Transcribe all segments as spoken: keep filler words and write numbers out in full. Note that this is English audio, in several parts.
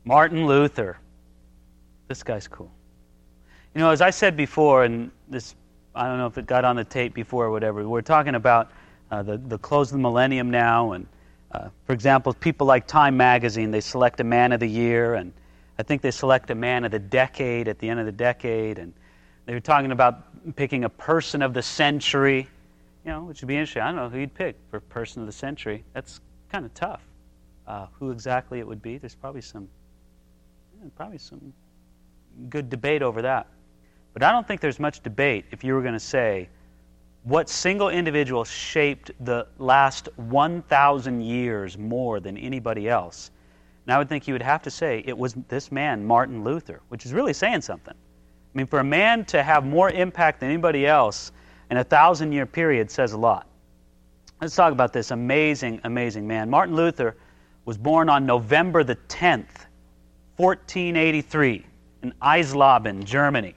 Martin Luther. This guy's cool. You know, as I said before, and this, I don't know if it got on the tape before or whatever, we're talking about uh, the, the close of the millennium now, and uh, for example, people like Time Magazine, they select a man of the year, and I think they select a man of the decade at the end of the decade, and they were talking about picking a person of the century, you know, which would be interesting. I don't know who you'd pick for person of the century. That's kind of tough. Uh, who exactly it would be, there's probably some, yeah, probably some good debate over that. But I don't think there's much debate if you were going to say what single individual shaped the last one thousand years more than anybody else. And I would think you would have to say it was this man, Martin Luther, which is really saying something. I mean, for a man to have more impact than anybody else in a thousand-year period says a lot. Let's talk about this amazing, amazing man. Martin Luther was born on November the tenth, fourteen eighty-three, in Eisleben, Germany.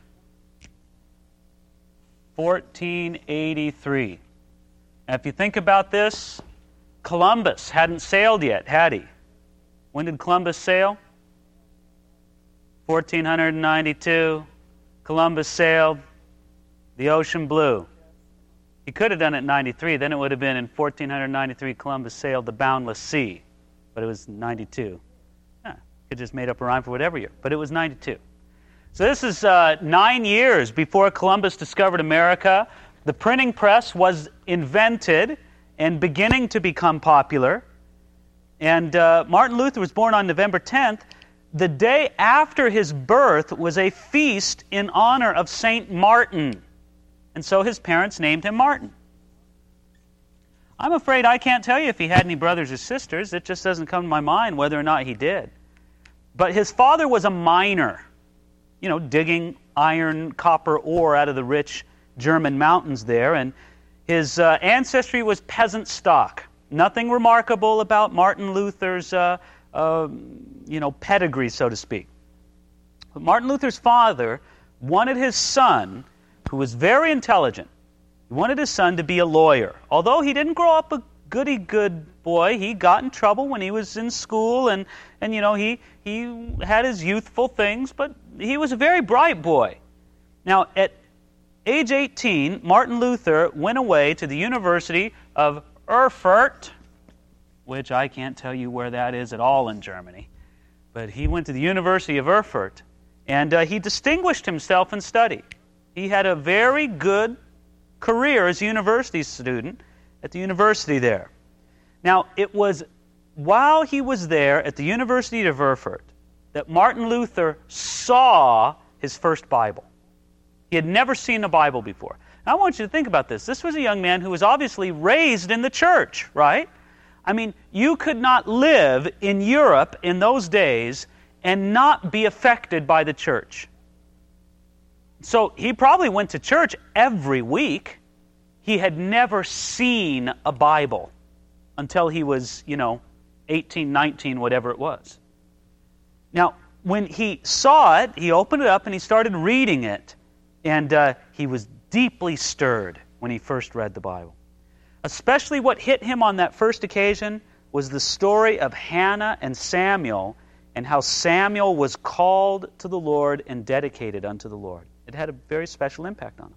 fourteen eighty-three. Now, if you think about this, Columbus hadn't sailed yet, had he? When did Columbus sail? fourteen ninety-two. Columbus sailed. The ocean blue. He could have done it in ninety-three. Then it would have been in fourteen ninety-three, Columbus sailed the boundless sea. But it was ninety-two. Yeah, could just made up a rhyme for whatever year. But it was ninety-two. So this is uh, nine years before Columbus discovered America. The printing press was invented and beginning to become popular. And uh, Martin Luther was born on November tenth. The day after his birth was a feast in honor of Saint Martin. And so his parents named him Martin. I'm afraid I can't tell you if he had any brothers or sisters. It just doesn't come to my mind whether or not he did. But his father was a miner, you know, digging iron, copper, ore out of the rich German mountains there. And his uh, ancestry was peasant stock. Nothing remarkable about Martin Luther's, uh, uh, you know, pedigree, so to speak. But Martin Luther's father wanted his son, who was very intelligent, he wanted his son to be a lawyer. Although he didn't grow up a goody-good boy, he got in trouble when he was in school, and, and you know, he, he had his youthful things, but he was a very bright boy. Now, at age eighteen, Martin Luther went away to the University of Erfurt, which I can't tell you where that is at all in Germany, but he went to the University of Erfurt, and uh, he distinguished himself in study. He had a very good career as a university student at the university there. Now, it was while he was there at the University of Erfurt that Martin Luther saw his first Bible. He had never seen a Bible before. Now, I want you to think about this. This was a young man who was obviously raised in the church, right? I mean, you could not live in Europe in those days and not be affected by the church. So he probably went to church every week. He had never seen a Bible until he was, you know, eighteen, nineteen, whatever it was. Now, when he saw it, he opened it up and he started reading it. And uh, he was deeply stirred when he first read the Bible. Especially what hit him on that first occasion was the story of Hannah and Samuel and how Samuel was called to the Lord and dedicated unto the Lord. It had a very special impact on him.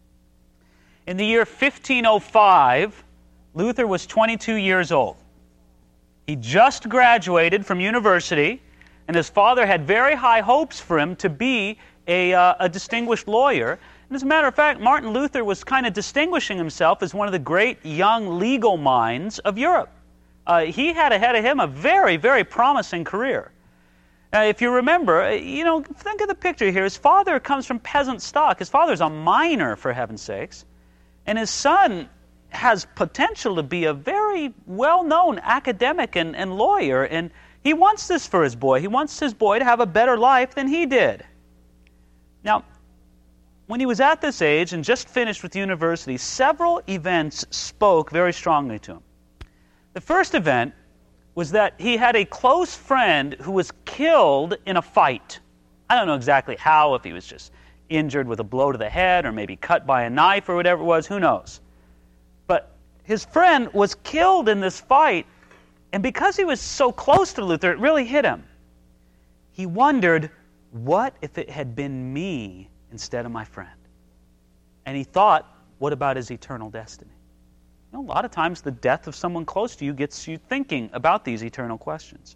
In the year fifteen oh five, Luther was twenty-two years old. He just graduated from university, and his father had very high hopes for him to be a, uh, a distinguished lawyer. And as a matter of fact, Martin Luther was kind of distinguishing himself as one of the great young legal minds of Europe. Uh, he had ahead of him a very, very promising career. Uh, if you remember, you know, think of the picture here. His father comes from peasant stock. His father's a miner, for heaven's sakes. And his son has potential to be a very well-known academic and, and lawyer. And he wants this for his boy. He wants his boy to have a better life than he did. Now, when he was at this age and just finished with university, several events spoke very strongly to him. The first event was that he had a close friend who was killed in a fight. I don't know exactly how, if he was just injured with a blow to the head or maybe cut by a knife or whatever it was, who knows. But his friend was killed in this fight, and because he was so close to Luther, it really hit him. he wondered, what if it had been me instead of my friend? And he thought, what about his eternal destiny? You know, a lot of times the death of someone close to you gets you thinking about these eternal questions.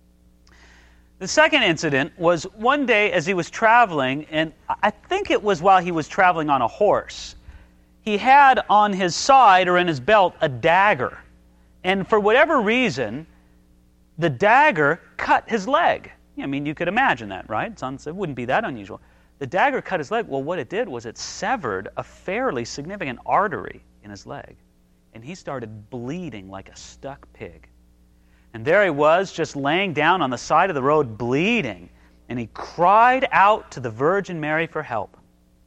The second incident was one day as he was traveling, and I think it was while he was traveling on a horse. He had on his side or in his belt a dagger. And for whatever reason, the dagger cut his leg. I mean, you could imagine that, right? It's, it wouldn't be that unusual. The dagger cut his leg. Well, what it did was it severed a fairly significant artery in his leg. And he started bleeding like a stuck pig. And there he was, just laying down on the side of the road, bleeding. And he cried out to the Virgin Mary for help.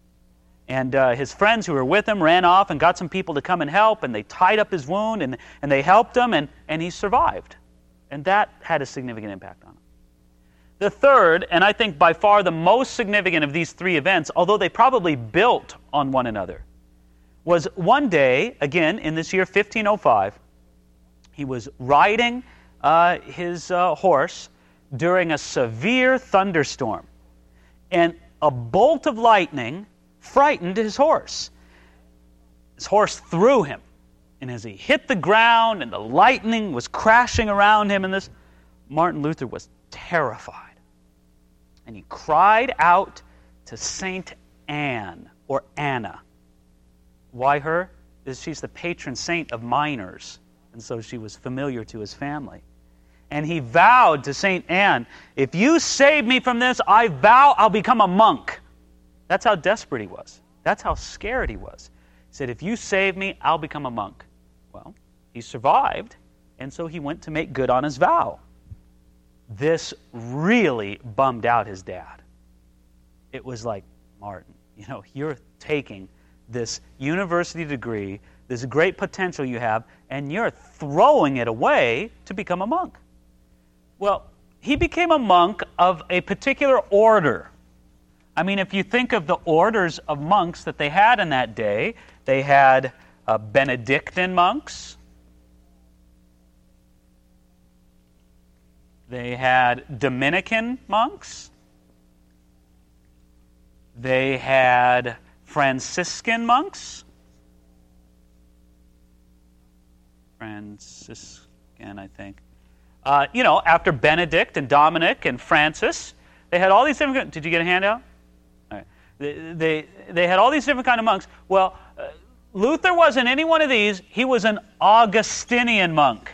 And uh, his friends who were with him ran off and got some people to come and help. And they tied up his wound, and, and they helped him, and, and he survived. And that had a significant impact on him. The third, and I think by far the most significant of these three events, although they probably built on one another, was one day, again, in this year fifteen oh five, he was riding uh, his uh, horse during a severe thunderstorm. And a bolt of lightning frightened his horse. His horse threw him. And as he hit the ground and the lightning was crashing around him, and this, Martin Luther was terrified. And he cried out to Saint Anne, or Anna. Why her? Because she's the patron saint of miners, and so she was familiar to his family. And he vowed to Saint Anne, if you save me from this, I vow I'll become a monk. That's how desperate he was. That's how scared he was. He said, if you save me, I'll become a monk. Well, he survived, and so he went to make good on his vow. This really bummed out his dad. It was like, Martin, you know, you're taking this university degree, this great potential you have, and you're throwing it away to become a monk. Well, he became a monk of a particular order. I mean, if you think of the orders of monks that they had in that day, they had uh, Benedictine monks. They had Dominican monks. They had Franciscan monks. Franciscan, I think. Uh, you know, after Benedict and Dominic and Francis, they had all these different... Did you get a handout? All right. They, they, they had all these different kind of monks. Well, uh, Luther wasn't any one of these. He was an Augustinian monk.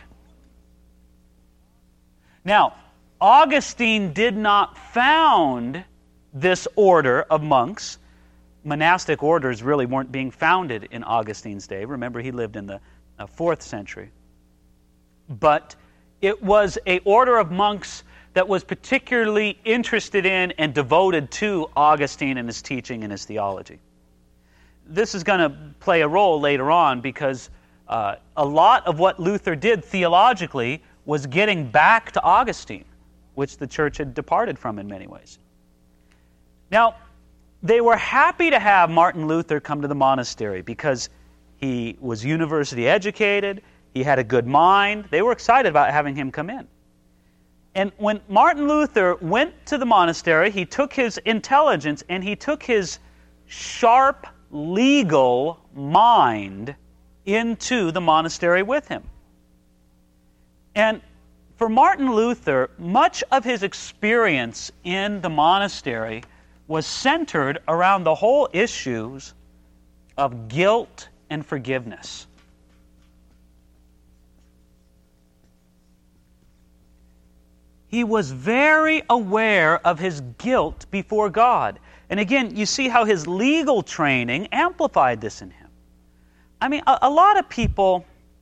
Now, Augustine did not found this order of monks. Monastic orders really weren't being founded in Augustine's day. Remember, he lived in the uh, fourth century. But it was an order of monks that was particularly interested in and devoted to Augustine and his teaching and his theology. This is going to play a role later on because uh, a lot of what Luther did theologically was getting back to Augustine, which the church had departed from in many ways. Now, they were happy to have Martin Luther come to the monastery because he was university educated, he had a good mind. They were excited about having him come in. And when Martin Luther went to the monastery, he took his intelligence and he took his sharp legal mind into the monastery with him. And for Martin Luther, much of his experience in the monastery was centered around the whole issues of guilt and forgiveness. He was very aware of his guilt before God. And again, you see how his legal training amplified this in him. I mean, a, a lot of people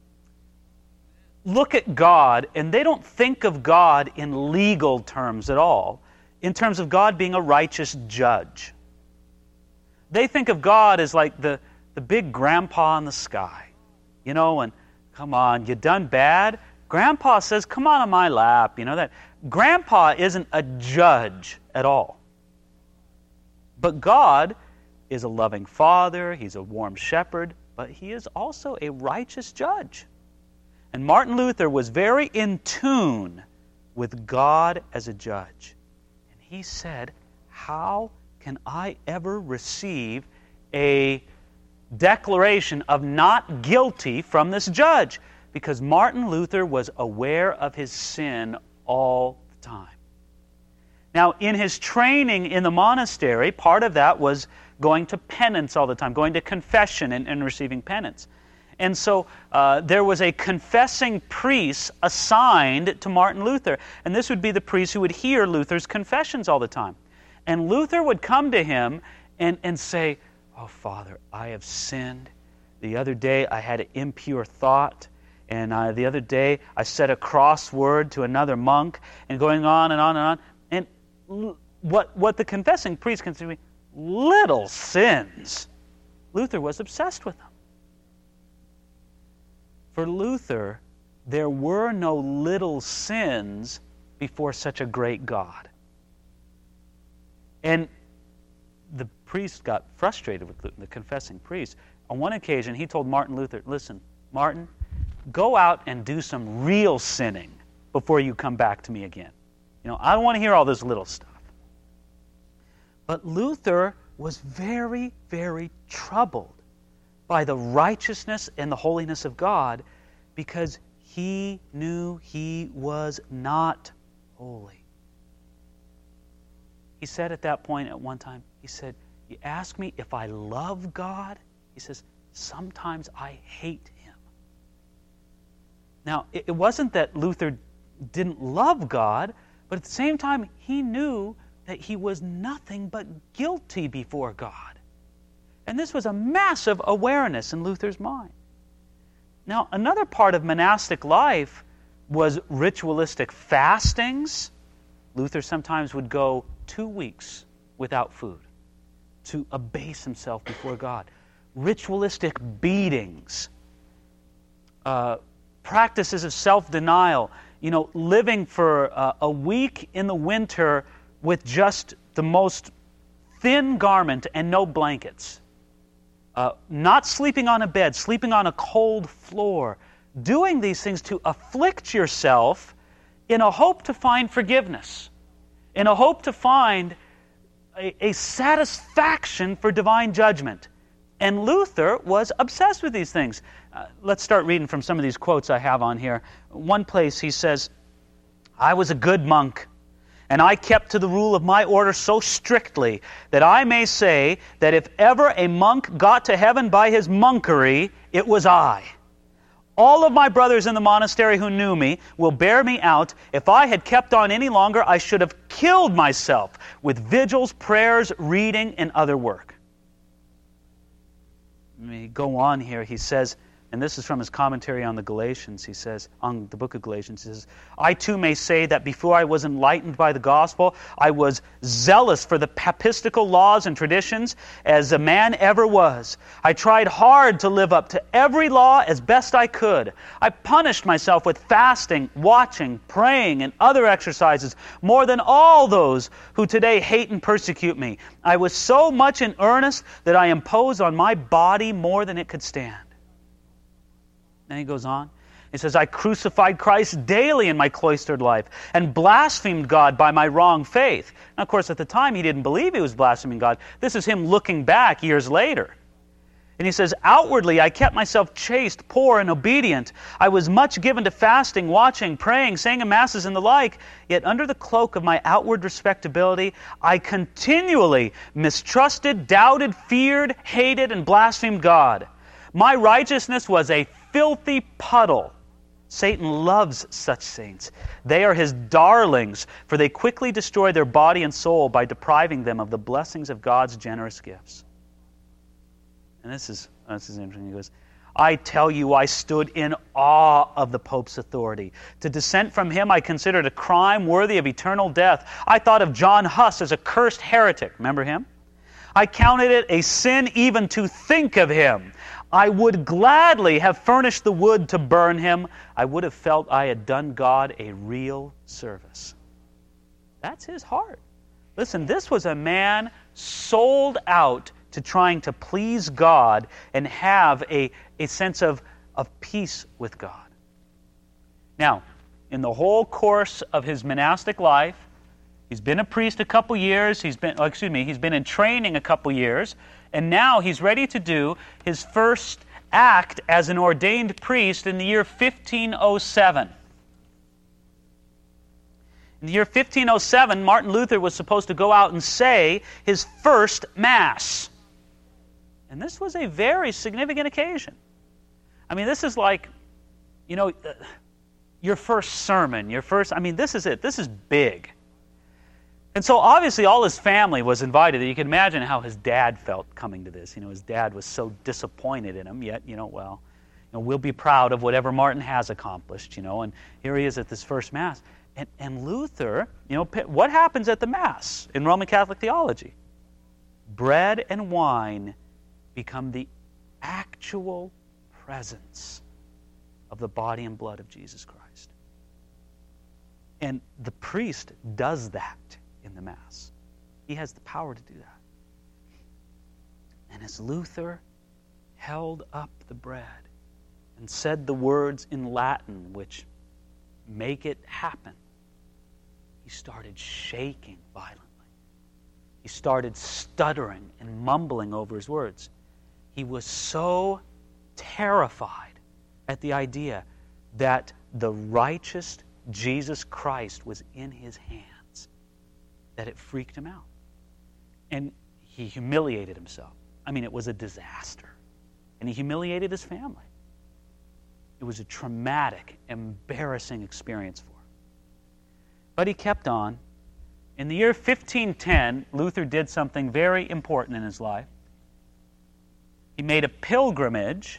look at God and they don't think of God in legal terms at all, in terms of God being a righteous judge. They think of God as like the, the big grandpa in the sky. You know, and come on, you done bad? Grandpa says, come on in my lap. You know, that Grandpa isn't a judge at all. But God is a loving father, he's a warm shepherd, but he is also a righteous judge. And Martin Luther was very in tune with God as a judge. he said, how can I ever receive a declaration of not guilty from this judge? Because Martin Luther was aware of his sin all the time. Now, in his training in the monastery, part of that was going to penance all the time, going to confession and, and receiving penance. And so uh, there was a confessing priest assigned to Martin Luther. And this would be the priest who would hear Luther's confessions all the time. And Luther would come to him and, and say, "Oh, Father, I have sinned. The other day I had an impure thought. And uh, the other day I said a cross word to another monk," and going on and on and on. And l- what, what the confessing priest considered little sins, Luther was obsessed with them. For Luther, there were no little sins before such a great God. And the priest got frustrated with Luther, the confessing priest. On one occasion, he told Martin Luther, "Listen, Martin, go out and do some real sinning before you come back to me again. You know, I don't want to hear all this little stuff." But Luther was very, very troubled by the righteousness and the holiness of God, because he knew he was not holy. He said at that point at one time, he said, "You ask me if I love God?" He says, "Sometimes I hate him." Now, it wasn't that Luther didn't love God, but at the same time, he knew that he was nothing but guilty before God. And this was a massive awareness in Luther's mind. Now, another part of monastic life was ritualistic fastings. Luther sometimes would go two weeks without food to abase himself before God. Ritualistic beatings, uh, practices of self-denial, you know, living for uh, a week in the winter with just the most thin garment and no blankets. Uh, not sleeping on a bed, sleeping on a cold floor. Doing these things to afflict yourself in a hope to find forgiveness. In a hope to find a, a satisfaction for divine judgment. And Luther was obsessed with these things. Uh, let's start reading from some of these quotes I have on here. One place he says, "I was a good monk, and I kept to the rule of my order so strictly that I may say that if ever a monk got to heaven by his monkery, it was I. All of my brothers in the monastery who knew me will bear me out. If I had kept on any longer, I should have killed myself with vigils, prayers, reading, and other work." Let me go on here. He says, and this is from his commentary on the Galatians, he says, on the book of Galatians, he says, "I too may say that before I was enlightened by the gospel, I was zealous for the papistical laws and traditions as a man ever was. I tried hard to live up to every law as best I could. I punished myself with fasting, watching, praying, and other exercises more than all those who today hate and persecute me. I was so much in earnest that I imposed on my body more than it could stand." And he goes on. He says, "I crucified Christ daily in my cloistered life and blasphemed God by my wrong faith." Now, of course, at the time, he didn't believe he was blaspheming God. This is him looking back years later. And he says, "Outwardly, I kept myself chaste, poor, and obedient. I was much given to fasting, watching, praying, saying masses, and the like. Yet under the cloak of my outward respectability, I continually mistrusted, doubted, feared, hated, and blasphemed God. My righteousness was a filthy puddle." Satan loves such saints. "They are his darlings, for they quickly destroy their body and soul by depriving them of the blessings of God's generous gifts." And this is, this is interesting. He goes, "I tell you, I stood in awe of the Pope's authority. To dissent from him I considered a crime worthy of eternal death. I thought of John Huss as a cursed heretic." Remember him? "I counted it a sin even to think of him. I would gladly have furnished the wood to burn him. I would have felt I had done God a real service." That's his heart. Listen, this was a man sold out to trying to please God and have a, a sense of, of peace with God. Now, in the whole course of his monastic life, He's been a priest a couple years. He's been, oh, excuse me, he's been in training a couple years. And now he's ready to do his first act as an ordained priest in the year fifteen oh seven. In the year fifteen oh seven, Martin Luther was supposed to go out and say his first Mass. And this was a very significant occasion. I mean, this is like, you know, your first sermon, your first, I mean, this is it. This is big. And so obviously all his family was invited. You can imagine how his dad felt coming to this. You know, his dad was so disappointed in him, yet, you know, well, you know, we'll be proud of whatever Martin has accomplished, you know, and here he is at this first Mass. And, and Luther, you know, what happens at the Mass in Roman Catholic theology? Bread and wine become the actual presence of the body and blood of Jesus Christ. And the priest does that in the Mass. He has the power to do that. And as Luther held up the bread and said the words in Latin which make it happen, he started shaking violently. He started stuttering and mumbling over his words. He was so terrified at the idea that the righteous Jesus Christ was in his hands that it freaked him out. And he humiliated himself. I mean, it was a disaster. And he humiliated his family. It was a traumatic, embarrassing experience for him. But he kept on. In the year fifteen ten, Luther did something very important in his life. He made a pilgrimage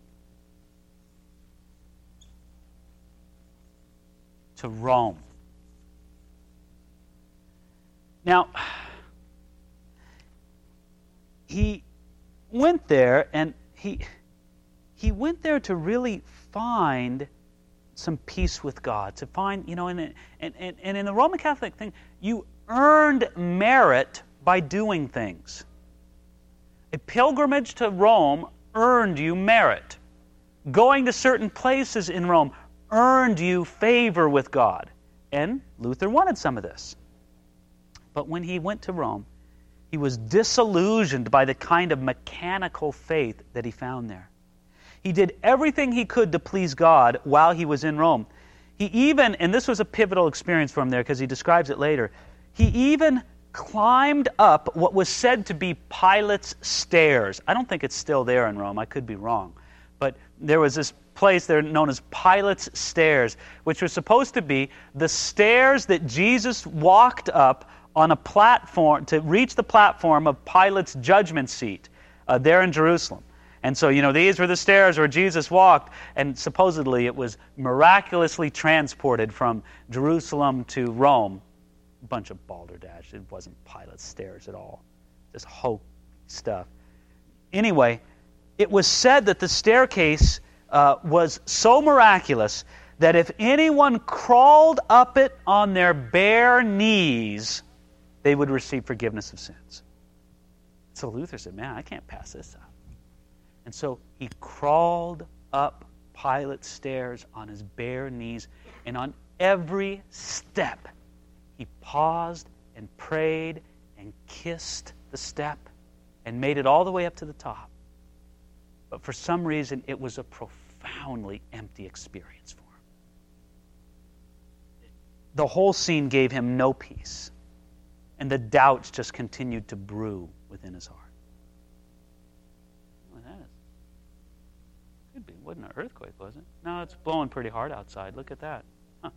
to Rome. Now, he went there, and he he went there to really find some peace with God, to find, you know, and, and, and, and in the Roman Catholic thing, you earned merit by doing things. A pilgrimage to Rome earned you merit. Going to certain places in Rome earned you favor with God. And Luther wanted some of this. But when he went to Rome, he was disillusioned by the kind of mechanical faith that he found there. He did everything he could to please God while he was in Rome. He even, and this was a pivotal experience for him there because he describes it later, he even climbed up what was said to be Pilate's Stairs. I don't think it's still there in Rome. I could be wrong. But there was this place there known as Pilate's Stairs, which was supposed to be the stairs that Jesus walked up on a platform to reach the platform of Pilate's judgment seat uh, there in Jerusalem. And so, you know, these were the stairs where Jesus walked, and supposedly it was miraculously transported from Jerusalem to Rome. A bunch of balderdash. It wasn't Pilate's Stairs at all. Just hoax stuff. Anyway, it was said that the staircase uh, was so miraculous that if anyone crawled up it on their bare knees, they would receive forgiveness of sins. So Luther said, man, I can't pass this up. And so he crawled up Pilate's Stairs on his bare knees, and on every step he paused and prayed and kissed the step and made it all the way up to the top. But for some reason, it was a profoundly empty experience for him. The whole scene gave him no peace, and the doubts just continued to brew within his heart. Well, that is, could be, wasn't an earthquake, was it? No, it's blowing pretty hard outside. Look at that. Huh.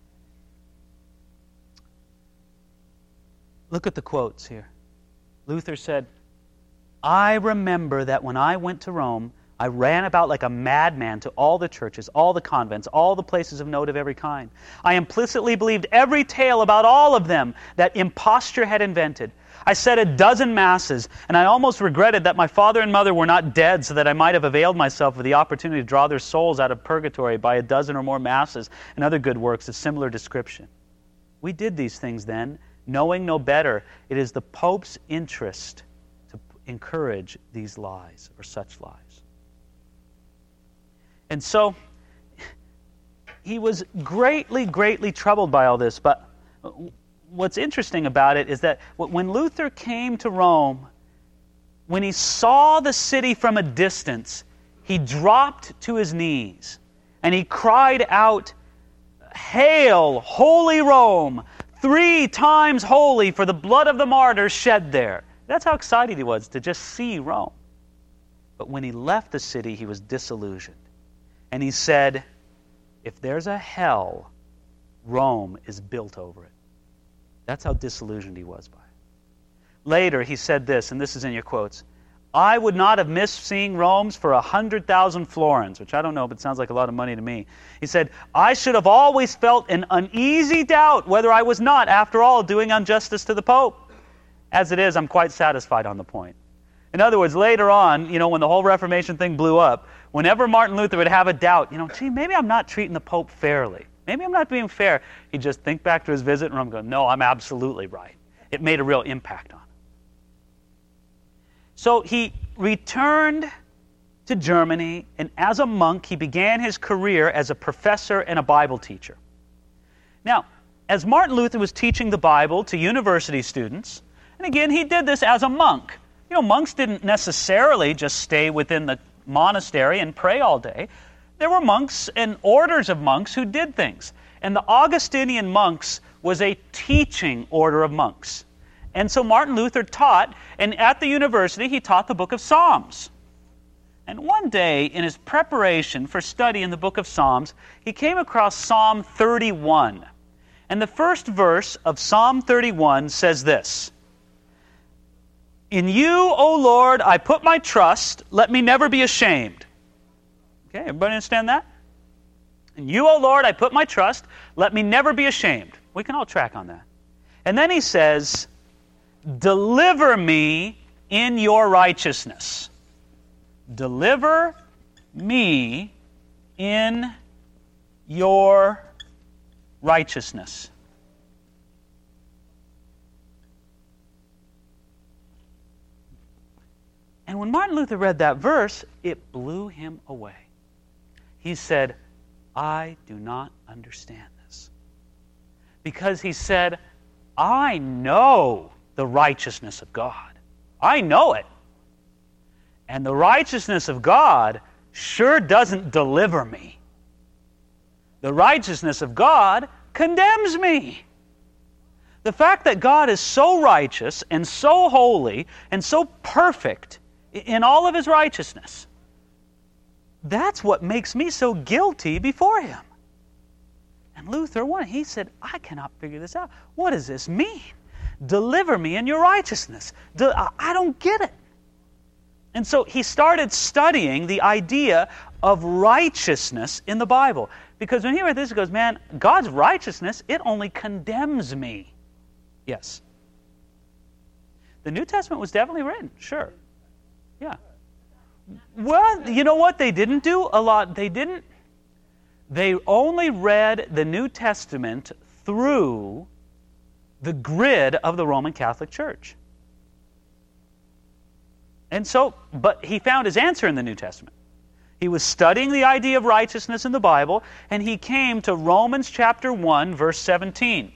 Look at the quotes here. Luther said, I remember that when I went to Rome, I ran about like a madman to all the churches, all the convents, all the places of note of every kind. I implicitly believed every tale about all of them that imposture had invented. I said a dozen masses, and I almost regretted that my father and mother were not dead, so that I might have availed myself of the opportunity to draw their souls out of purgatory by a dozen or more masses and other good works of similar description. We did these things then, knowing no better. It is the Pope's interest to encourage these lies, or such lies. And so, he was greatly, greatly troubled by all this. But what's interesting about it is that when Luther came to Rome, when he saw the city from a distance, he dropped to his knees and he cried out, "Hail, Holy Rome, three times holy for the blood of the martyrs shed there." That's how excited he was to just see Rome. But when he left the city, he was disillusioned. And he said, if there's a hell, Rome is built over it. That's how disillusioned he was by it. Later, he said this, and this is in your quotes, "I would not have missed seeing Rome's for a hundred thousand florins," which I don't know, but sounds like a lot of money to me. He said, "I should have always felt an uneasy doubt whether I was not, after all, doing injustice to the Pope. As it is, I'm quite satisfied on the point." In other words, later on, you know, when the whole Reformation thing blew up, whenever Martin Luther would have a doubt, you know, gee, maybe I'm not treating the Pope fairly. Maybe I'm not being fair. He'd just think back to his visit in Rome and go, no, I'm absolutely right. It made a real impact on him. So he returned to Germany, and as a monk, he began his career as a professor and a Bible teacher. Now, as Martin Luther was teaching the Bible to university students, and again, he did this as a monk. You know, monks didn't necessarily just stay within the monastery and pray all day. There were monks and orders of monks who did things. And the Augustinian monks was a teaching order of monks. And so Martin Luther taught, and at the university he taught the book of Psalms. And one day, in his preparation for study in the book of Psalms, he came across Psalm thirty-one. And the first verse of Psalm thirty-one says this, "In you, O Lord, I put my trust. Let me never be ashamed." Okay, everybody understand that? "In you, O Lord, I put my trust. Let me never be ashamed." We can all track on that. And then he says, "Deliver me in your righteousness." Deliver me in your righteousness. And when Martin Luther read that verse, it blew him away. He said, I do not understand this. Because he said, I know the righteousness of God. I know it. And the righteousness of God sure doesn't deliver me. The righteousness of God condemns me. The fact that God is so righteous and so holy and so perfect in all of His righteousness, that's what makes me so guilty before Him. And Luther, he said, I cannot figure this out. What does this mean? Deliver me in your righteousness. I don't get it. And so he started studying the idea of righteousness in the Bible. Because when he read this, he goes, man, God's righteousness, it only condemns me. Yes. The New Testament was definitely written, sure. Yeah. Well, you know what they didn't do a lot? They didn't. They only read the New Testament through the grid of the Roman Catholic Church. And so, but he found his answer in the New Testament. He was studying the idea of righteousness in the Bible, and he came to Romans chapter one, verse seventeen.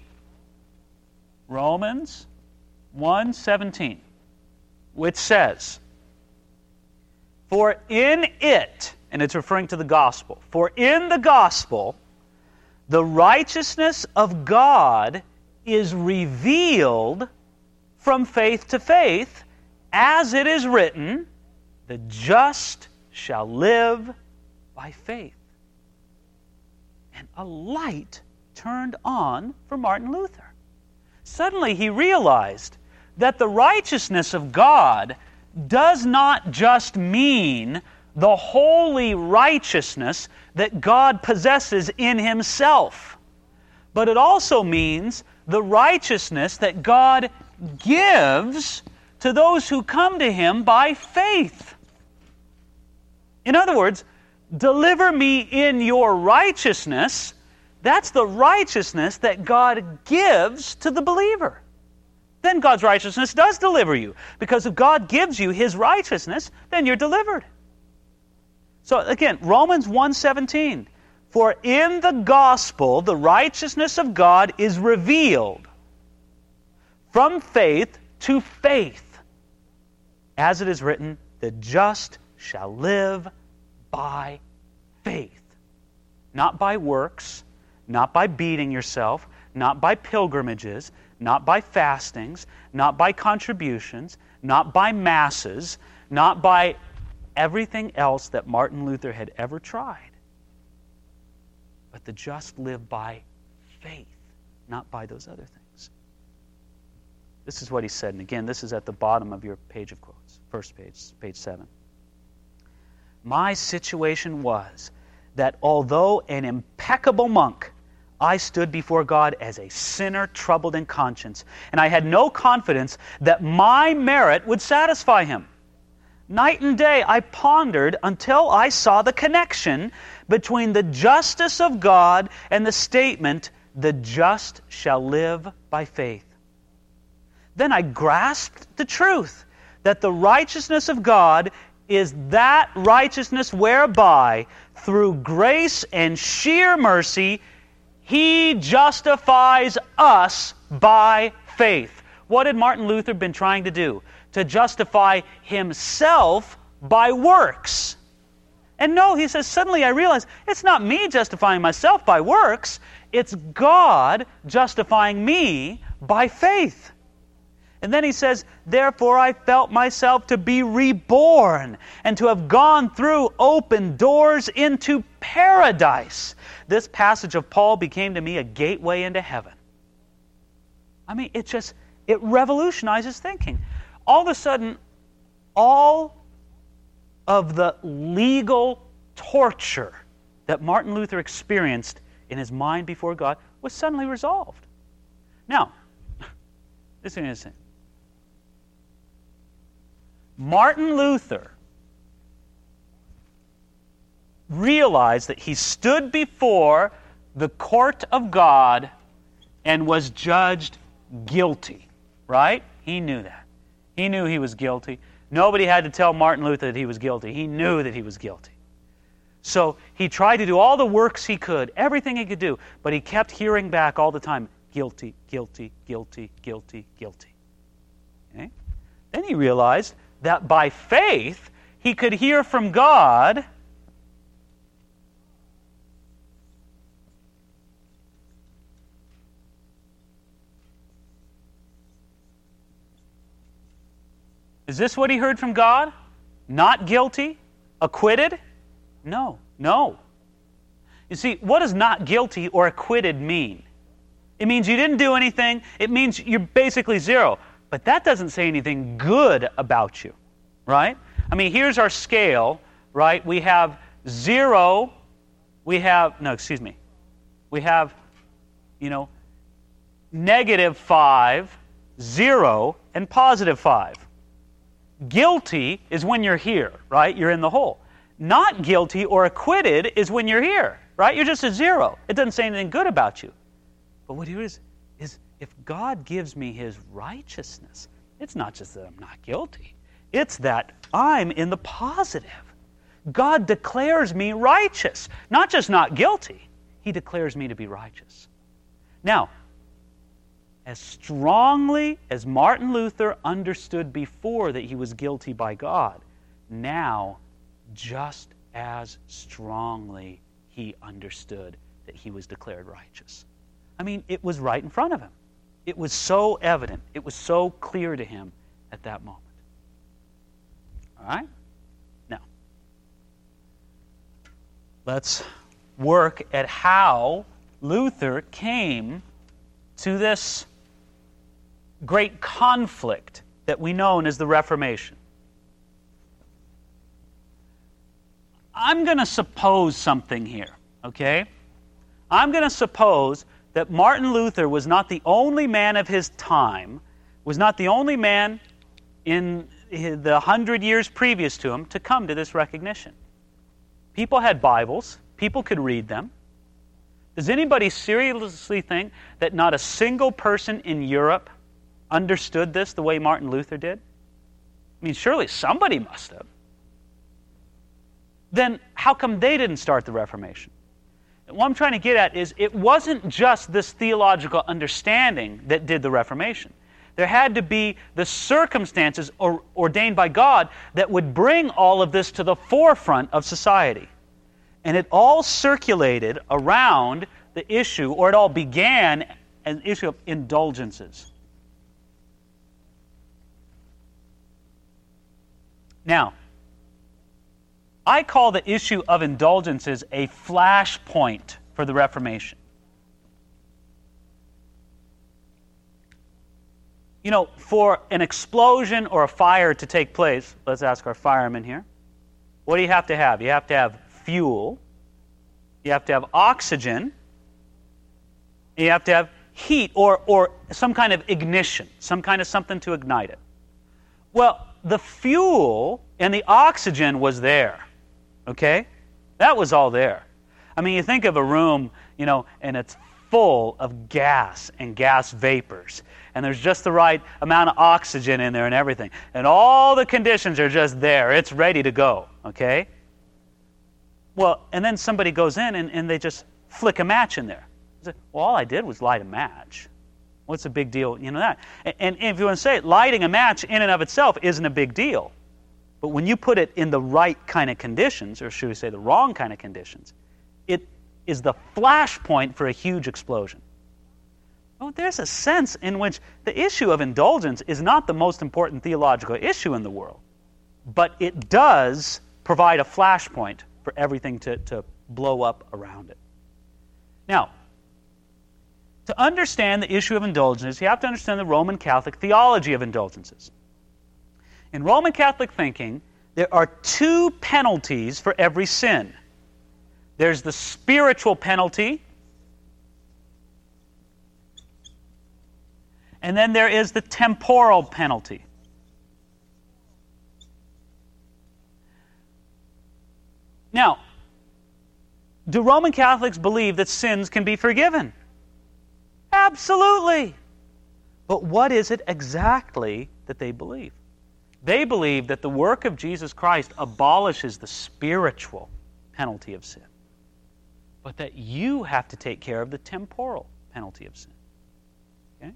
Romans one seventeen, which says, for in it, and it's referring to the gospel, for in the gospel, the righteousness of God is revealed from faith to faith, as it is written, the just shall live by faith. And a light turned on for Martin Luther. Suddenly he realized that the righteousness of God does not just mean the holy righteousness that God possesses in Himself, but it also means the righteousness that God gives to those who come to Him by faith. In other words, deliver me in your righteousness, that's the righteousness that God gives to the believer. Then God's righteousness does deliver you. Because if God gives you His righteousness, then you're delivered. So again, Romans one seventeen. For in the gospel, the righteousness of God is revealed from faith to faith. As it is written, the just shall live by faith. Not by works, not by beating yourself, not by pilgrimages, not by fastings, not by contributions, not by masses, not by everything else that Martin Luther had ever tried. But the just live by faith, not by those other things. This is what he said, and again, this is at the bottom of your page of quotes, first page, page seven. My situation was that although an impeccable monk, I stood before God as a sinner troubled in conscience, and I had no confidence that my merit would satisfy him. Night and day I pondered until I saw the connection between the justice of God and the statement, the just shall live by faith. Then I grasped the truth that the righteousness of God is that righteousness whereby, through grace and sheer mercy, He justifies us by faith. What had Martin Luther been trying to do? To justify himself by works. And no, he says, suddenly I realize it's not me justifying myself by works. It's God justifying me by faith. And then he says, therefore I felt myself to be reborn and to have gone through open doors into paradise. This passage of Paul became to me a gateway into heaven. I mean, it just, it revolutionizes thinking. All of a sudden, all of the legal torture that Martin Luther experienced in his mind before God was suddenly resolved. Now, this is interesting. Martin Luther realized that he stood before the court of God and was judged guilty, right? He knew that. He knew he was guilty. Nobody had to tell Martin Luther that he was guilty. He knew that he was guilty. So he tried to do all the works he could, everything he could do, but he kept hearing back all the time, guilty, guilty, guilty, guilty, guilty. Okay? Then he realized that by faith he could hear from God Is this what he heard from God? Not guilty? Acquitted? No, no. You see, what does not guilty or acquitted mean? It means you didn't do anything. It means you're basically zero. But that doesn't say anything good about you, right? I mean, here's our scale, right? We have zero, we have, no, excuse me. We have, you know, negative five, zero, and positive five. Guilty is when you're here, right? You're in the hole. Not guilty or acquitted is when you're here, right? You're just a zero. It doesn't say anything good about you. But what it is, is if God gives me His righteousness, it's not just that I'm not guilty. It's that I'm in the positive. God declares me righteous, not just not guilty. He declares me to be righteous. Now, as strongly as Martin Luther understood before that he was guilty by God, now just as strongly he understood that he was declared righteous. I mean, it was right in front of him. It was so evident. It was so clear to him at that moment. All right? Now, let's work at how Luther came to this great conflict that we know as the Reformation. I'm going to suppose something here, okay? I'm going to suppose that Martin Luther was not the only man of his time, was not the only man in the hundred years previous to him to come to this recognition. People had Bibles. People could read them. Does anybody seriously think that not a single person in Europe understood this the way Martin Luther did? I mean, surely somebody must have. Then how come they didn't start the Reformation? And what I'm trying to get at is it wasn't just this theological understanding that did the Reformation. There had to be the circumstances or, ordained by God that would bring all of this to the forefront of society. And it all circulated around the issue, or it all began as an issue of indulgences. Now, I call the issue of indulgences a flashpoint for the Reformation. You know, for an explosion or a fire to take place, let's ask our firemen here, what do you have to have? You have to have fuel, you have to have oxygen, and you have to have heat or, or some kind of ignition, some kind of something to ignite it. Well, the fuel and the oxygen was there, okay? That was all there. I mean, you think of a room, you know, and it's full of gas and gas vapors, and there's just the right amount of oxygen in there and everything, and all the conditions are just there. It's ready to go, okay? Well, and then somebody goes in and, and they just flick a match in there. Say, well, all I did was light a match. What's the big deal? You know that. And, and if you want to say it, lighting a match in and of itself isn't a big deal. But when you put it in the right kind of conditions, or should we say the wrong kind of conditions, it is the flashpoint for a huge explosion. Well, there's a sense in which the issue of indulgence is not the most important theological issue in the world, but it does provide a flashpoint for everything to, to blow up around it. Now, to understand the issue of indulgences, you have to understand the Roman Catholic theology of indulgences. In Roman Catholic thinking, there are two penalties for every sin. There's the spiritual penalty, and then there is the temporal penalty. Now, do Roman Catholics believe that sins can be forgiven? Absolutely. But what is it exactly that they believe? They believe that the work of Jesus Christ abolishes the spiritual penalty of sin, but that you have to take care of the temporal penalty of sin. Okay?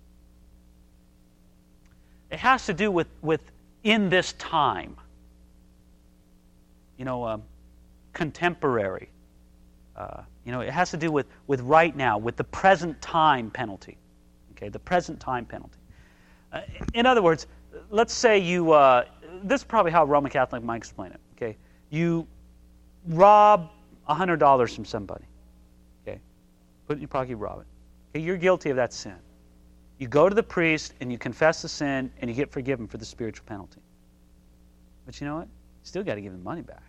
It has to do with, with in this time. You know, um, contemporary. Uh, you know, it has to do with, with right now, with the present time penalty. Okay, the present time penalty. Uh, in other words, let's say you, uh, this is probably how a Roman Catholic might explain it. Okay, you rob one hundred dollars from somebody. Okay, put it in your pocket, you rob it. Okay, you're guilty of that sin. You go to the priest and you confess the sin and you get forgiven for the spiritual penalty. But you know what? You still got to give the money back.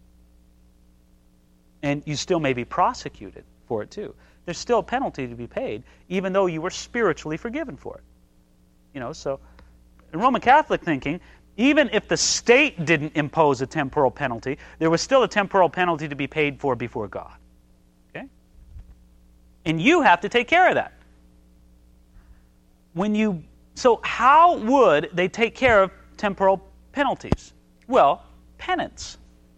And you still may be prosecuted for it too. There's still a penalty to be paid, even though you were spiritually forgiven for it. You know, so in Roman Catholic thinking, even if the state didn't impose a temporal penalty, there was still a temporal penalty to be paid for before God. Okay? And you have to take care of that. When you, so how would they take care of temporal penalties? Well, penance.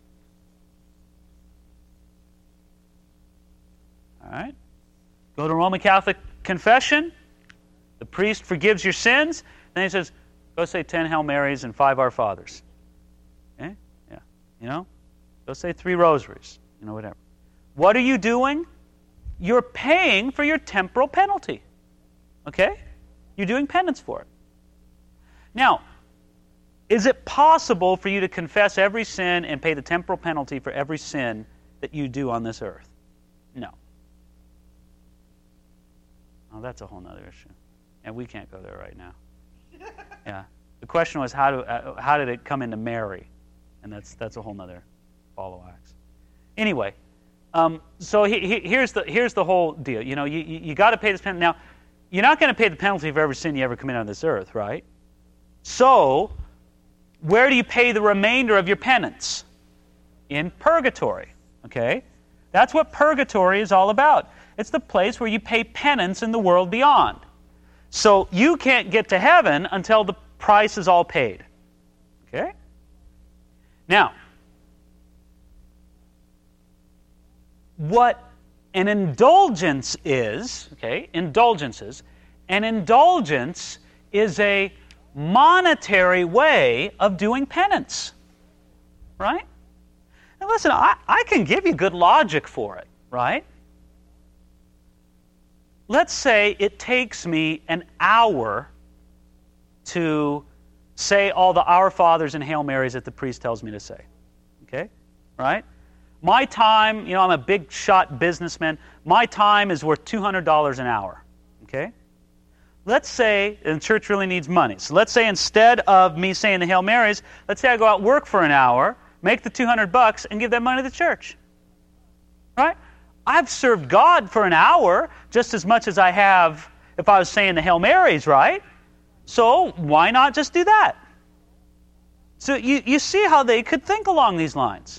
All right? Go to Roman Catholic confession. The priest forgives your sins. Then he says, go say ten Hail Marys and five Our Fathers. Okay? Yeah. You know? Go say three rosaries. You know, whatever. What are you doing? You're paying for your temporal penalty. Okay? You're doing penance for it. Now, is it possible for you to confess every sin and pay the temporal penalty for every sin that you do on this earth? No. Oh, that's a whole other issue. And we can't go there right now. Yeah. The question was, how, do, uh, how did it come into Mary? And that's that's a whole other ball of wax. Anyway, um, so he, he, here's the here's the whole deal. You know, you, you, you got to pay this penalty. Now, you're not going to pay the penalty for every sin you ever commit on this earth, right? So, where do you pay the remainder of your penance? In purgatory, okay? That's what purgatory is all about. It's the place where you pay penance in the world beyond. So you can't get to heaven until the price is all paid. Okay? Now, what an indulgence is, okay, indulgences, an indulgence is a monetary way of doing penance. Right? And listen, I, I can give you good logic for it, right? Let's say it takes me an hour to say all the Our Fathers and Hail Marys that the priest tells me to say. Okay? Right? My time, you know, I'm a big shot businessman. My time is worth two hundred dollars an hour. Okay? Let's say, and the church really needs money. So let's say instead of me saying the Hail Marys, let's say I go out and work for an hour, make the two hundred bucks, and give that money to the church. Right? I've served God for an hour just as much as I have if I was saying the Hail Marys, right? So why not just do that? So you, you see how they could think along these lines.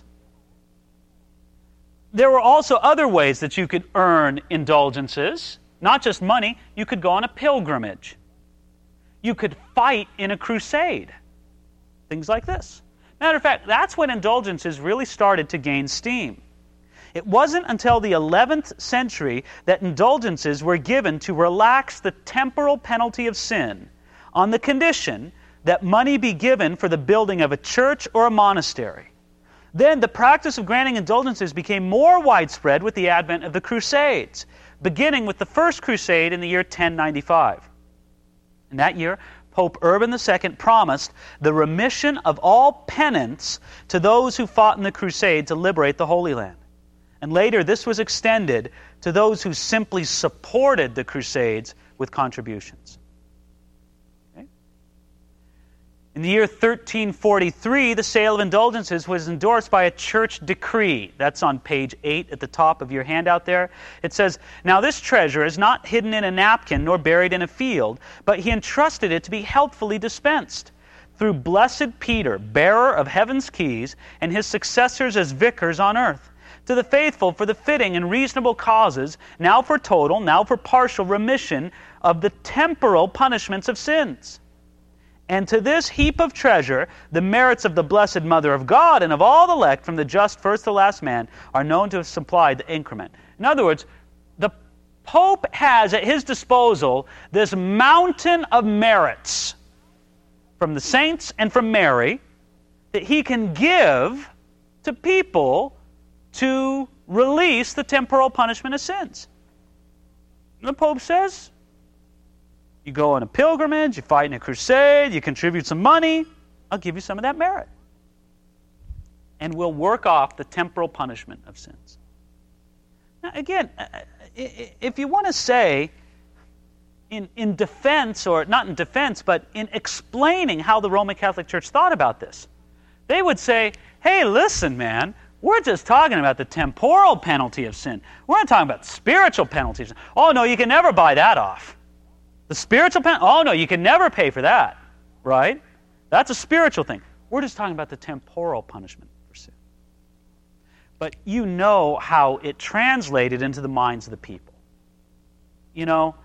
There were also other ways that you could earn indulgences. Not just money. You could go on a pilgrimage. You could fight in a crusade. Things like this. Matter of fact, that's when indulgences really started to gain steam. It wasn't until the eleventh century that indulgences were given to relax the temporal penalty of sin on the condition that money be given for the building of a church or a monastery. Then the practice of granting indulgences became more widespread with the advent of the Crusades, beginning with the First Crusade in the year ten ninety-five. In that year, Pope Urban the Second promised the remission of all penance to those who fought in the crusade to liberate the Holy Land. And later this was extended to those who simply supported the crusades with contributions. Okay? In the year thirteen forty-three, the sale of indulgences was endorsed by a church decree. That's on page eight at the top of your handout there. It says, "Now this treasure is not hidden in a napkin nor buried in a field, but he entrusted it to be helpfully dispensed through blessed Peter, bearer of heaven's keys, and his successors as vicars on earth, to the faithful for the fitting and reasonable causes, now for total, now for partial remission of the temporal punishments of sins. And to this heap of treasure, the merits of the Blessed Mother of God and of all the elect, from the just first to the last man, are known to have supplied the increment." In other words, the Pope has at his disposal this mountain of merits from the saints and from Mary that he can give to people to release the temporal punishment of sins. And the Pope says, you go on a pilgrimage, you fight in a crusade, you contribute some money, I'll give you some of that merit. And we'll work off the temporal punishment of sins. Now, again, if you want to say, in, in defense, or not in defense, but in explaining how the Roman Catholic Church thought about this, they would say, hey, listen, man, we're just talking about the temporal penalty of sin. We're not talking about spiritual penalties. Oh, no, you can never buy that off. The spiritual penalty, oh, no, you can never pay for that, right? That's a spiritual thing. We're just talking about the temporal punishment for sin. But you know how it translated into the minds of the people. You know,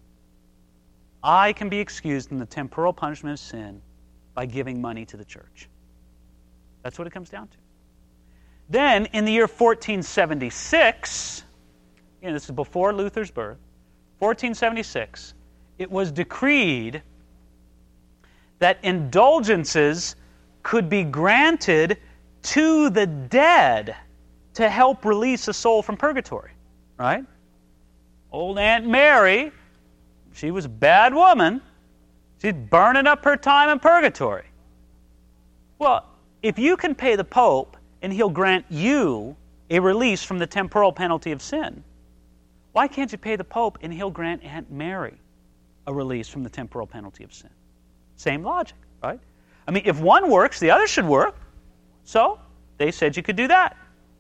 I can be excused from the temporal punishment of sin by giving money to the church. That's what it comes down to. Then, in the year fourteen seventy-six, you know, this is before Luther's birth, fourteen seventy-six, it was decreed that indulgences could be granted to the dead to help release a soul from purgatory, right? Old Aunt Mary, she was a bad woman. She's burning up her time in purgatory. Well, if you can pay the Pope and he'll grant you a release from the temporal penalty of sin, why can't you pay the Pope and he'll grant Aunt Mary a release from the temporal penalty of sin? Same logic, right? I mean, if one works, the other should work. So, they said you could do that.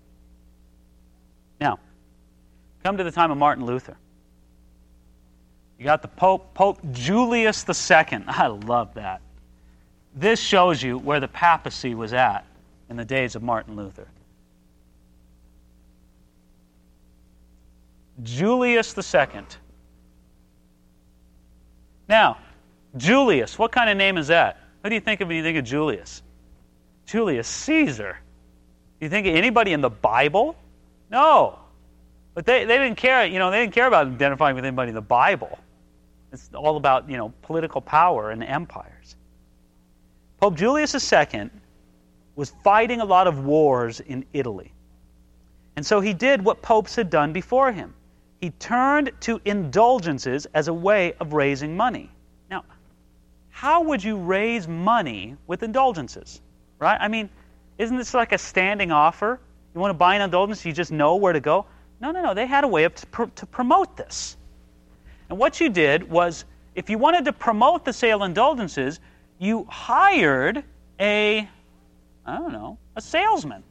Now, come to the time of Martin Luther. You got the Pope, Pope Julius the Second. I love that. This shows you where the papacy was at in the days of Martin Luther. Julius the Second. Now, Julius, what kind of name is that? What do you think of when you think of Julius? Julius Caesar. Do you think of anybody in the Bible? No. But they, they didn't care, you know, they didn't care about identifying with anybody in the Bible. It's all about, you know, political power and empires. Pope Julius the Second was fighting a lot of wars in Italy. And so he did what popes had done before him. He turned to indulgences as a way of raising money. Now, how would you raise money with indulgences? Right? I mean, isn't this like a standing offer? You want to buy an indulgence, you just know where to go? No, no, no. They had a way of to, pr- to promote this. And what you did was, if you wanted to promote the sale of indulgences, you hired a, I don't know, a salesman.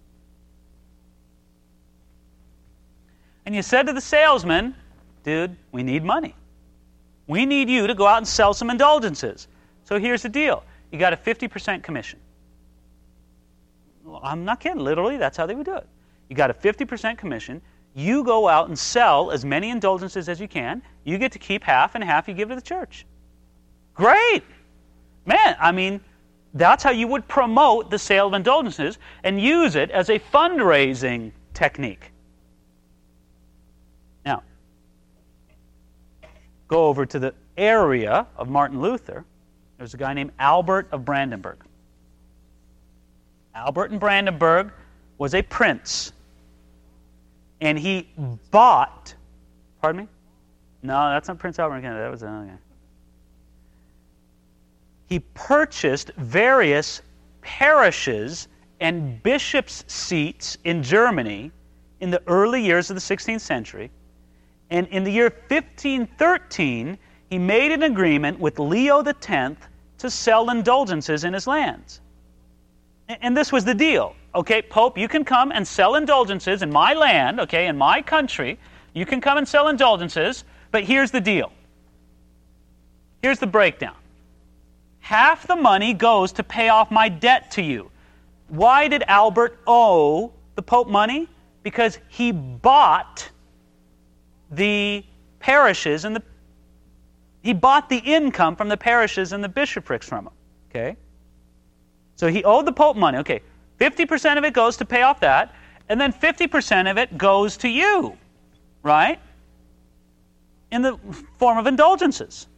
And you said to the salesman, dude, we need money. We need you to go out and sell some indulgences. So here's the deal. You got a fifty percent commission. Well, I'm not kidding. Literally, that's how they would do it. You got a fifty percent commission. You go out and sell as many indulgences as you can. You get to keep half, and half you give to the church. Great. Man, I mean, that's how you would promote the sale of indulgences and use it as a fundraising technique. Now, go over to the area of Martin Luther. There's a guy named Albert of Brandenburg. Albert in Brandenburg was a prince. And he bought, pardon me? No, that's not Prince Albert. That was another guy. He purchased various parishes and bishops' seats in Germany in the early years of the sixteenth century. And in the year fifteen thirteen, he made an agreement with Leo the tenth to sell indulgences in his lands. And this was the deal. Okay, Pope, you can come and sell indulgences in my land, okay, in my country. You can come and sell indulgences, but here's the deal. Here's the breakdown. Half the money goes to pay off my debt to you. Why did Albert owe the Pope money? Because he bought the parishes and the he bought the income from the parishes and the bishoprics from him. Okay? So he owed the Pope money. Okay, fifty percent of it goes to pay off that, and then fifty percent of it goes to you, right? In the form of indulgences.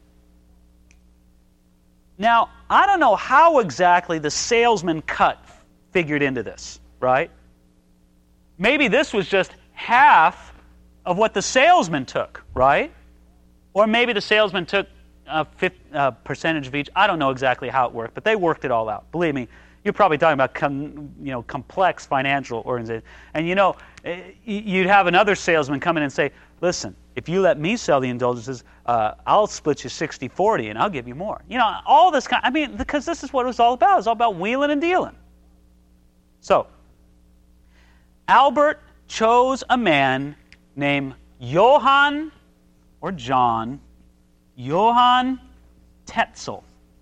Now, I don't know how exactly the salesman cut figured into this, right? Maybe this was just half of what the salesman took, right? Or maybe the salesman took a fifth, uh, percentage of each. I don't know exactly how it worked, but they worked it all out. Believe me, you're probably talking about com, you know, complex financial organizations. And you know, you'd have another salesman come in and say, listen, if you let me sell the indulgences, uh, I'll split you sixty forty and I'll give you more. You know, all this kind, I mean, because this is what it was all about. It was all about wheeling and dealing. So, Albert chose a man named Johann, or John, Johann Tetzel.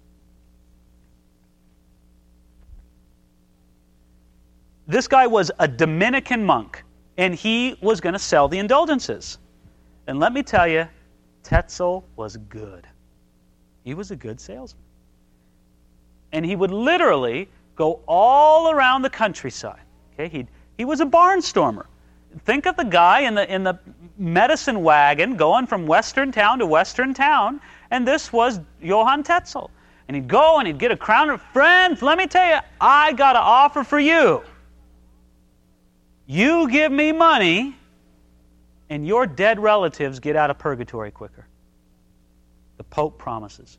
This guy was a Dominican monk, and he was going to sell the indulgences. And let me tell you, Tetzel was good. He was a good salesman. And he would literally go all around the countryside. Okay, he he was a barnstormer. Think of the guy in the in the medicine wagon going from western town to western town, and this was Johann Tetzel. And he'd go and he'd get a crowd of friends. Let me tell you, I got an offer for you. You give me money, and your dead relatives get out of purgatory quicker. The Pope promises.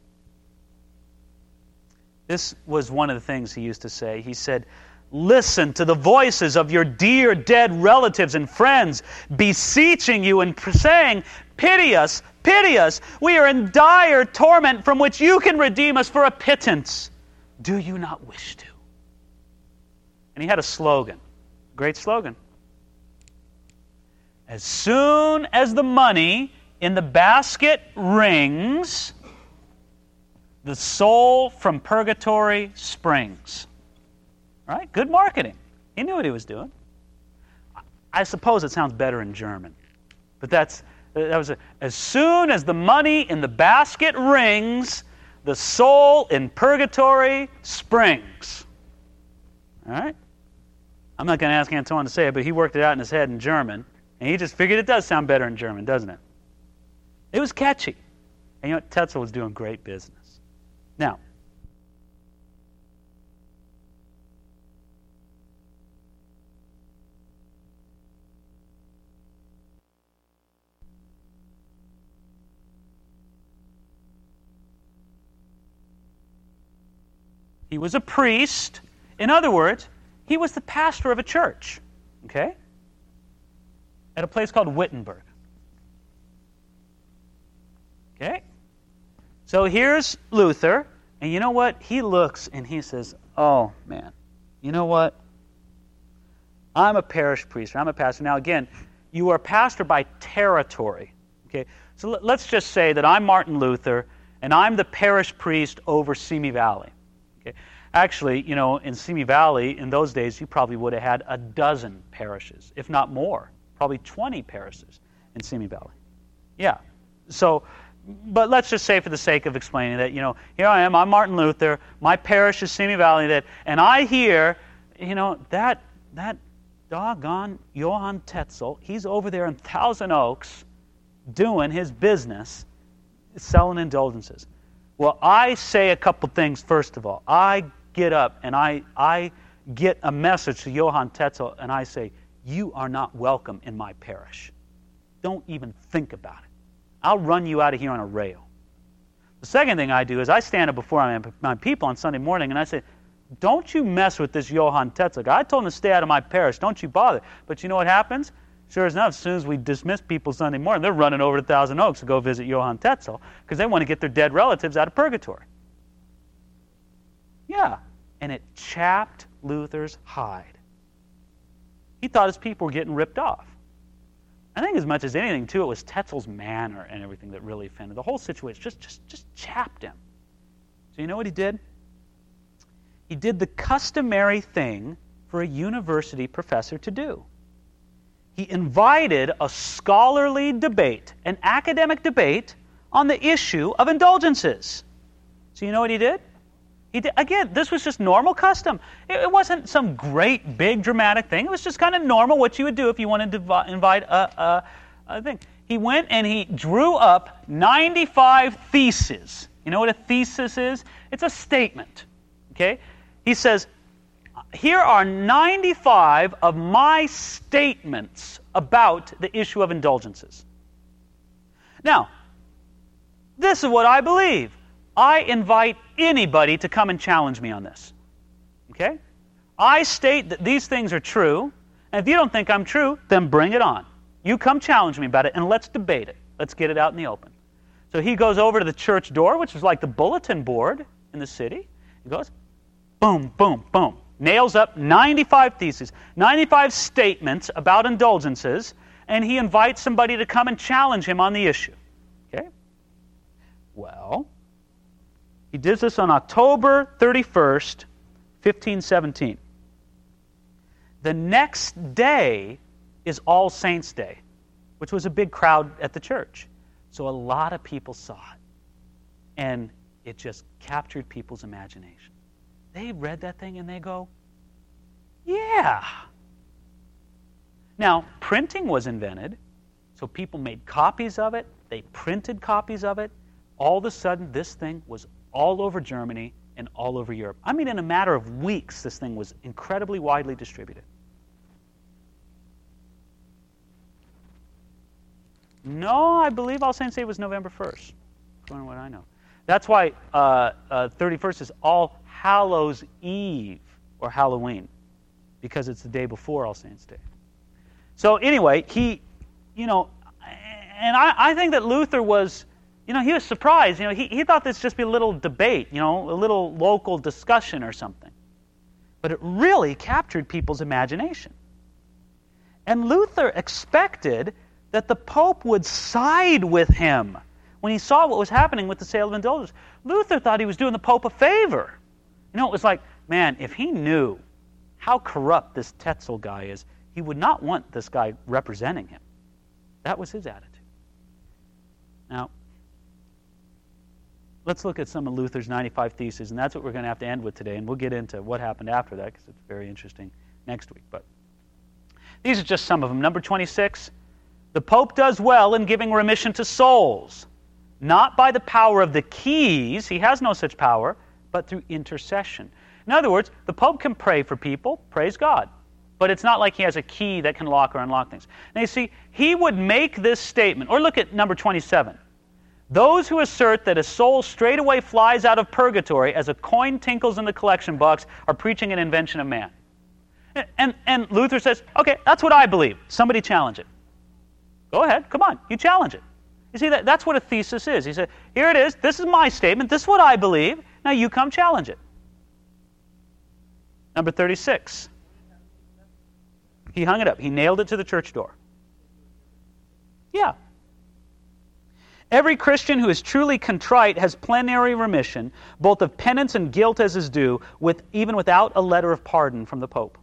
This was one of the things he used to say. He said, listen to the voices of your dear dead relatives and friends beseeching you and saying, pity us, pity us. We are in dire torment from which you can redeem us for a pittance. Do you not wish to? And he had a slogan. Great slogan. As soon as the money in the basket rings, the soul from purgatory springs. All right? Good marketing. He knew what he was doing. I suppose it sounds better in German. But that's that was a, as soon as the money in the basket rings, the soul in purgatory springs. All right? I'm not going to ask Antoine to say it, but he worked it out in his head in German, and he just figured it does sound better in German, doesn't it? It was catchy. And you know what? Tetzel was doing great business. Now, he was a priest. In other words, he was the pastor of a church, okay? At a place called Wittenberg. Okay? So here's Luther, and you know what? He looks and he says, oh, man, you know what? I'm a parish priest, or I'm a pastor. Now, again, you are a pastor by territory, okay? So let's just say that I'm Martin Luther, and I'm the parish priest over Simi Valley. Okay? Actually, you know, in Simi Valley, in those days, you probably would have had a dozen parishes, if not more, probably twenty parishes in Simi Valley. Yeah. So, but let's just say for the sake of explaining that, you know, here I am, I'm Martin Luther, my parish is Simi Valley, that, and I hear, you know, that that doggone Johann Tetzel, he's over there in Thousand Oaks doing his business, selling indulgences. Well, I say a couple things first of all. I get up and I, I get a message to Johann Tetzel and I say, you are not welcome in my parish. Don't even think about it. I'll run you out of here on a rail. The second thing I do is I stand up before my, my people on Sunday morning and I say, don't you mess with this Johann Tetzel guy. I told him to stay out of my parish. Don't you bother. But you know what happens? Sure enough, as soon as we dismiss people Sunday morning, they're running over to Thousand Oaks to go visit Johann Tetzel because they want to get their dead relatives out of purgatory. Yeah, and it chapped Luther's hide. He thought his people were getting ripped off. I think as much as anything, too, it was Tetzel's manner and everything that really offended. The whole situation just, just, just chapped him. So you know what he did? He did the customary thing for a university professor to do. He invited a scholarly debate, an academic debate, on the issue of indulgences. So you know what he did? He did, again, this was just normal custom. It, it wasn't some great, big, dramatic thing. It was just kind of normal what you would do if you wanted to vi- invite a, a, a thing. He went and he drew up ninety-five theses. You know what a thesis is? It's a statement. Okay? He says, here are ninety-five of my statements about the issue of indulgences. Now, this is what I believe. I invite anybody to come and challenge me on this. Okay? I state that these things are true, and if you don't think I'm true, then bring it on. You come challenge me about it, and let's debate it. Let's get it out in the open. So he goes over to the church door, which is like the bulletin board in the city. He goes, boom, boom, boom. Nails up ninety-five theses, ninety-five statements about indulgences, and he invites somebody to come and challenge him on the issue. Okay? Well, he does this on October thirty-first, fifteen seventeen. The next day is All Saints' Day, which was a big crowd at the church. So a lot of people saw it, and it just captured people's imagination. They read that thing and they go, yeah. Now, printing was invented, so people made copies of it. They printed copies of it. All of a sudden, this thing was all over Germany and all over Europe. I mean, in a matter of weeks, this thing was incredibly widely distributed. No, I believe All Saints' Day was November first, according to what I know. That's why uh, uh, thirty-first is All Hallows Eve, or Halloween, because it's the day before All Saints' Day. So anyway, he, you know, and I, I think that Luther was, you know, he was surprised. You know, he, he thought this would just be a little debate, you know, a little local discussion or something. But it really captured people's imagination. And Luther expected that the Pope would side with him when he saw what was happening with the sale of indulgences. Luther thought he was doing the Pope a favor. You know, it was like, man, if he knew how corrupt this Tetzel guy is, he would not want this guy representing him. That was his attitude. Now, let's look at some of Luther's ninety-five Theses, and that's what we're going to have to end with today, and we'll get into what happened after that, because it's very interesting next week. But these are just some of them. Number twenty-six, the Pope does well in giving remission to souls. not by the power of the keys, he has no such power, but through intercession. In other words, the Pope can pray for people, praise God, but it's not like he has a key that can lock or unlock things. Now you see, he would make this statement, or look at number twenty-seven. Those who assert that a soul straightaway flies out of purgatory as a coin tinkles in the collection box are preaching an invention of man. And, and Luther says, okay, that's what I believe. Somebody challenge it. Go ahead, come on, you challenge it. You see, that, that's what a thesis is. He said, here it is, this is my statement, this is what I believe, now you come challenge it. Number thirty-six. He hung it up. He nailed it to the church door. Yeah. Every Christian who is truly contrite has plenary remission, both of penance and guilt as is due, with, even without a letter of pardon from the Pope.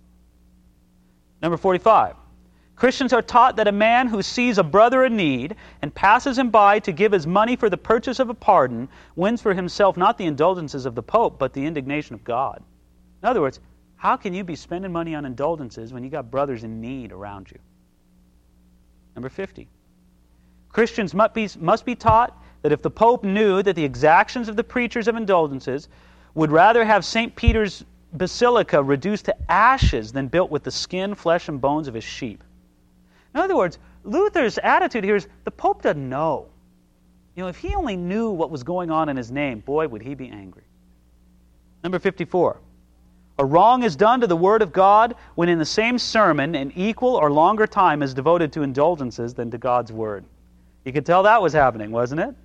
Number forty-five. Christians are taught that a man who sees a brother in need and passes him by to give his money for the purchase of a pardon wins for himself not the indulgences of the Pope, but the indignation of God. In other words, how can you be spending money on indulgences when you got brothers in need around you? Number fifty. Christians must be, must be taught that if the Pope knew that the exactions of the preachers of indulgences would rather have Saint Peter's Basilica reduced to ashes than built with the skin, flesh, and bones of his sheep. In other words, Luther's attitude here is the Pope doesn't know. You know, if he only knew what was going on in his name, boy, would he be angry. Number fifty-four. A wrong is done to the Word of God when in the same sermon an equal or longer time is devoted to indulgences than to God's Word. You could tell that was happening, wasn't it?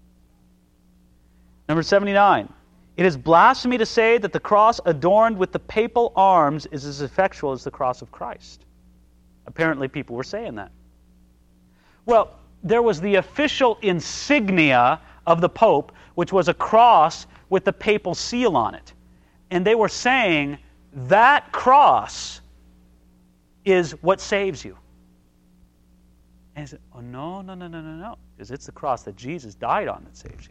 Number seventy-nine. It is blasphemy to say that the cross adorned with the papal arms is as effectual as the cross of Christ. Apparently people were saying that. Well, there was the official insignia of the Pope, which was a cross with the papal seal on it. And they were saying that cross is what saves you. And he said, oh, no, no, no, no, no, no. Because it's the cross that Jesus died on that saves you.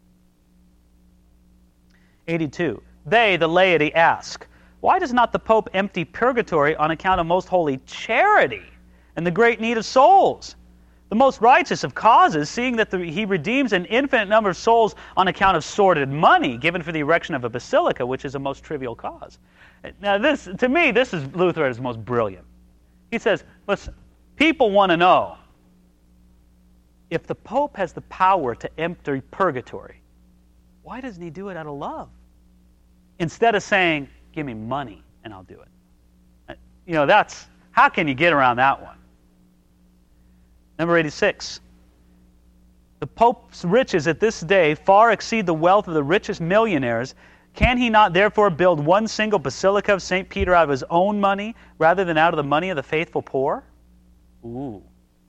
eighty-two. They, the laity, ask, why does not the Pope empty purgatory on account of most holy charity and the great need of souls? The most righteous of causes, seeing that the, he redeems an infinite number of souls on account of sordid money given for the erection of a basilica, which is a most trivial cause. Now, this, to me, this is Luther at his most brilliant. He says, listen, people want to know, if the Pope has the power to empty purgatory, why doesn't he do it out of love? Instead of saying, give me money and I'll do it. You know, that's, how can you get around that one? Number eighty-six. The Pope's riches at this day far exceed the wealth of the richest millionaires. Can he not therefore build one single basilica of Saint Peter out of his own money rather than out of the money of the faithful poor? Ooh.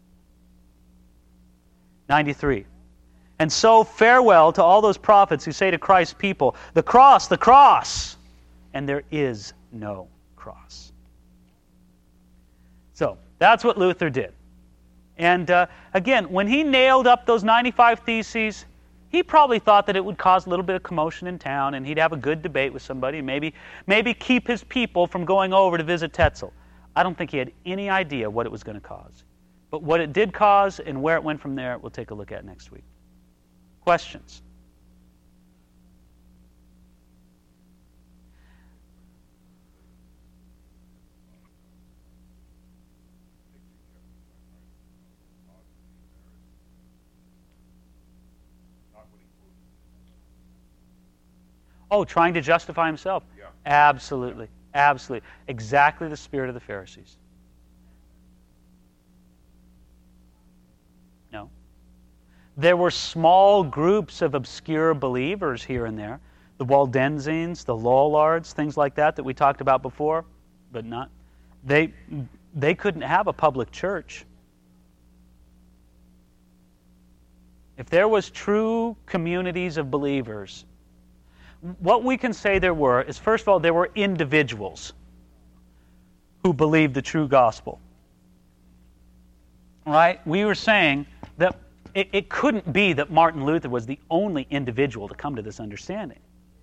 ninety-three. And so farewell to all those prophets who say to Christ's people, the cross, the cross, and there is no cross. So, that's what Luther did. And uh, again, when he nailed up those ninety-five theses, he probably thought that it would cause a little bit of commotion in town and he'd have a good debate with somebody and maybe, maybe keep his people from going over to visit Tetzel. I don't think he had any idea what it was going to cause. But what it did cause and where it went from there, we'll take a look at next week. Questions? Oh, trying to justify himself? Yeah. Absolutely. Absolutely. Exactly the spirit of the Pharisees. No. There were small groups of obscure believers here and there. The Waldensians, the Lollards, things like that that we talked about before, but not. They, they couldn't have a public church. If there was true communities of believers, what we can say there were is, first of all, there were individuals who believed the true gospel. Right? We were saying that it, it couldn't be that Martin Luther was the only individual to come to this understanding.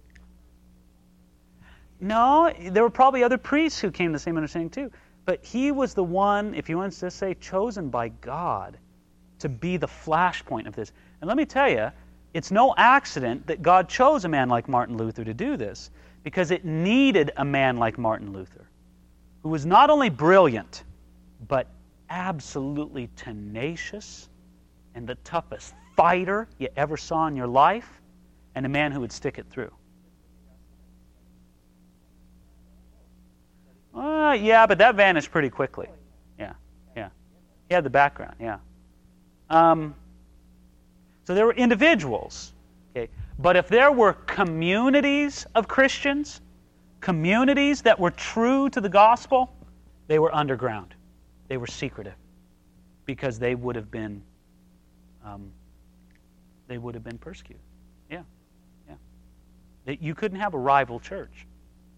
No, there were probably other priests who came to the same understanding too. But he was the one, if you want to say, chosen by God to be the flashpoint of this. And let me tell you, it's no accident that God chose a man like Martin Luther to do this, because it needed a man like Martin Luther, who was not only brilliant, but absolutely tenacious and the toughest fighter you ever saw in your life, and a man who would stick it through. Uh, yeah, but that vanished pretty quickly. Yeah, yeah. He had the background, yeah. Um, so there were individuals, okay, but if there were communities of Christians, communities that were true to the gospel, they were underground. They were secretive, because they would have been, um, they would have been persecuted. Yeah, yeah. That you couldn't have a rival church.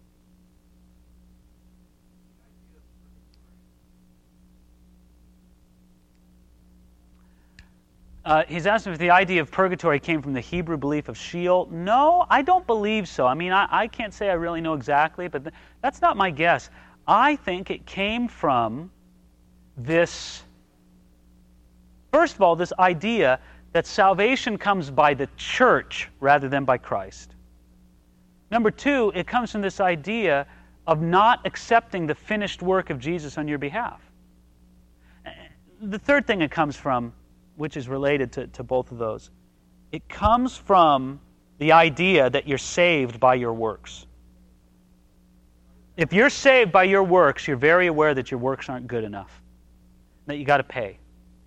Uh, he's asking if the idea of purgatory came from the Hebrew belief of Sheol. No, I don't believe so. I mean, I, I can't say I really know exactly, but th- that's not my guess. I think it came from this, first of all, this idea that salvation comes by the church rather than by Christ. Number two, it comes from this idea of not accepting the finished work of Jesus on your behalf. The third thing it comes from, which is related to, to both of those, it comes from the idea that you're saved by your works. If you're saved by your works, you're very aware that your works aren't good enough, that you got to pay.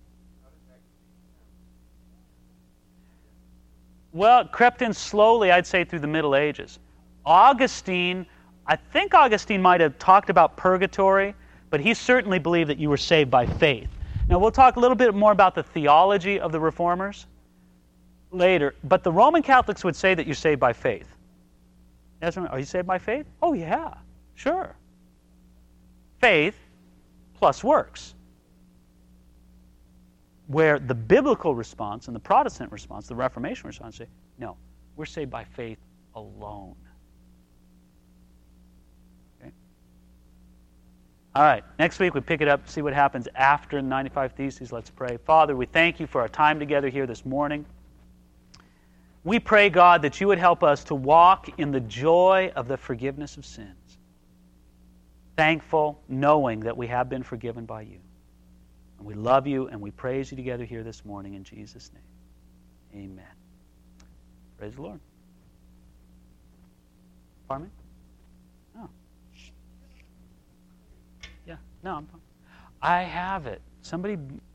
Well, it crept in slowly, I'd say, through the Middle Ages. Augustine, I think Augustine might have talked about purgatory, but he certainly believed that you were saved by faith. Now, we'll talk a little bit more about the theology of the Reformers later, but the Roman Catholics would say that you're saved by faith. Are you saved by faith? Oh, yeah, sure. Faith plus works. Where the biblical response and the Protestant response, the Reformation response, say, no, we're saved by faith alone. Okay? All right, next week we pick it up, see what happens after the ninety-five Theses. Let's pray. Father, we thank you for our time together here this morning. We pray, God, that you would help us to walk in the joy of the forgiveness of sins. Thankful, knowing that we have been forgiven by you. And we love you and we praise you together here this morning in Jesus' name. Amen. Praise the Lord. Pardon me? Oh. Yeah. No, I'm fine. I have it. Somebody